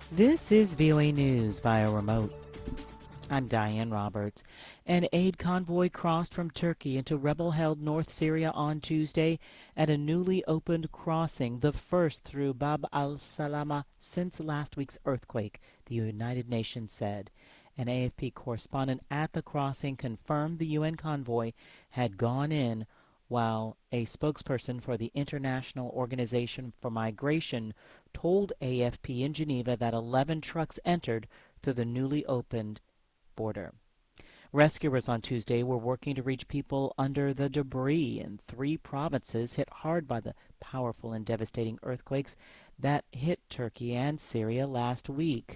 This is VOA News via remote. I'm Diane Roberts. An aid convoy crossed from Turkey into rebel-held North Syria on Tuesday at a newly opened crossing, the first through Bab al-Salama since last week's earthquake, the United Nations said. An AFP correspondent at the crossing confirmed the UN convoy had gone in, while a spokesperson for the International Organization for Migration told AFP in Geneva that 11 trucks entered through the newly opened border. Rescuers on Tuesday were working to reach people under the debris in 3 provinces hit hard by the powerful and devastating earthquakes that hit Turkey and Syria last week.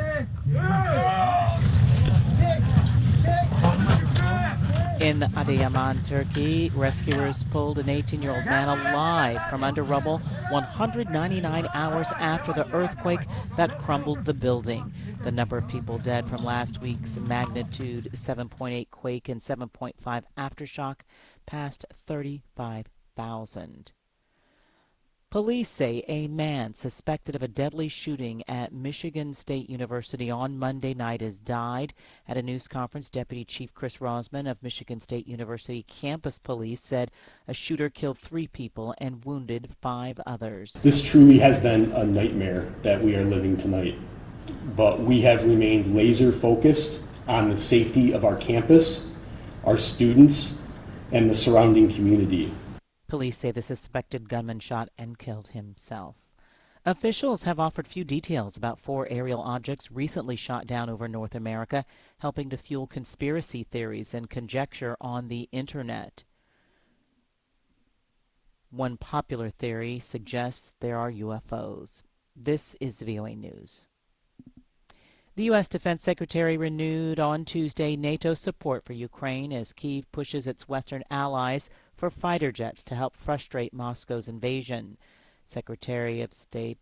In Adıyaman, Turkey, rescuers pulled an 18-year-old man alive from under rubble 199 hours after the earthquake that crumbled the building. The number of people dead from last week's magnitude 7.8 quake and 7.5 aftershock passed 35,000. Police say a man suspected of a deadly shooting at Michigan State University on Monday night has died. At a news conference, Deputy Chief Chris Rosman of Michigan State University Campus Police said a shooter killed 3 people and wounded 5 others. This truly has been a nightmare that we are living tonight, but we have remained laser focused on the safety of our campus, our students, and the surrounding community. Police say the suspected gunman shot and killed himself. Officials have offered few details about 4 aerial objects recently shot down over North America, helping to fuel conspiracy theories and conjecture on the internet. One popular theory suggests there are UFOs. This is VOA News. The U.S. Defense Secretary renewed on Tuesday NATO's support for Ukraine as Kyiv pushes its Western allies for fighter jets to help frustrate Moscow's invasion. Secretary of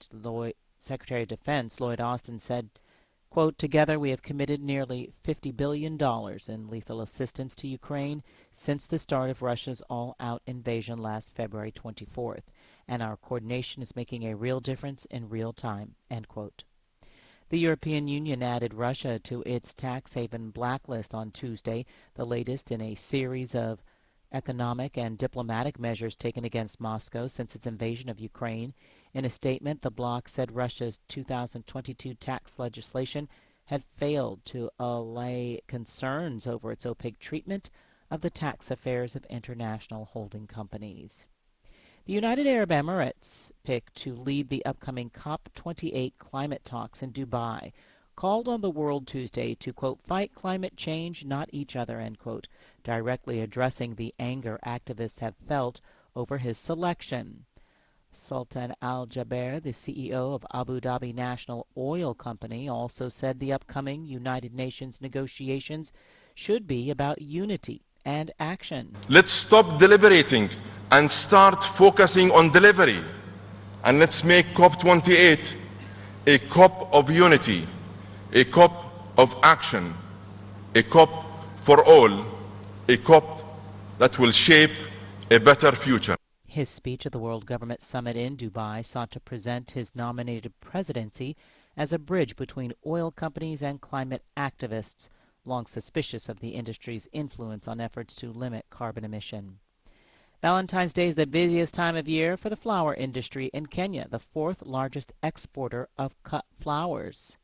Defense Lloyd Austin said, quote, "Together we have committed nearly $50 billion in lethal assistance to Ukraine since the start of Russia's all-out invasion last February 24th, and our coordination is making a real difference in real time," end quote. The European Union added Russia to its tax haven blacklist on Tuesday, the latest in a series of economic and diplomatic measures taken against Moscow since its invasion of Ukraine. In a statement, the bloc said Russia's 2022 tax legislation had failed to allay concerns over its opaque treatment of the tax affairs of international holding companies. The United Arab Emirates, picked to lead the upcoming COP28 climate talks in Dubai, called on the world Tuesday to, quote, "fight climate change, not each other," end quote, directly addressing the anger activists have felt over his selection. Sultan Al Jaber, the CEO of Abu Dhabi National Oil Company, also said the upcoming United Nations negotiations should be about unity and action. Let's stop deliberating and start focusing on delivery. And let's make COP28 a COP of unity, a COP of action, a COP for all, a COP that will shape a better future. His speech at the World Government Summit in Dubai sought to present his nominated presidency as a bridge between oil companies and climate activists, long suspicious of the industry's influence on efforts to limit carbon emission. Valentine's Day is the busiest time of year for the flower industry in Kenya, the 4th largest exporter of cut flowers.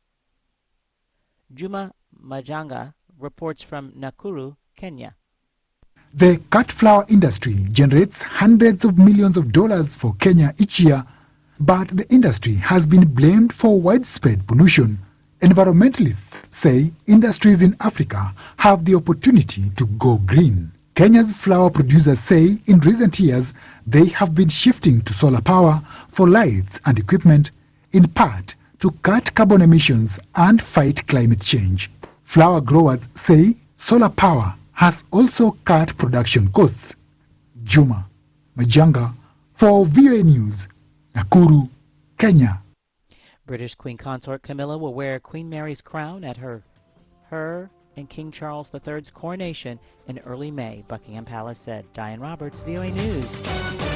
Juma Majanga reports from Nakuru, Kenya. The cut flower industry generates hundreds of millions of dollars for Kenya each year, but the industry has been blamed for widespread pollution. Environmentalists say industries in Africa have the opportunity to go green. Kenya's flower producers say in recent years they have been shifting to solar power for lights and equipment, in part to cut carbon emissions and fight climate change. Flower growers say solar power has also cut production costs. Juma Majanga for VOA News, Nakuru, Kenya. British Queen Consort Camilla will wear Queen Mary's crown at her and King Charles III's coronation in early May, Buckingham Palace said. Diane Roberts, VOA News.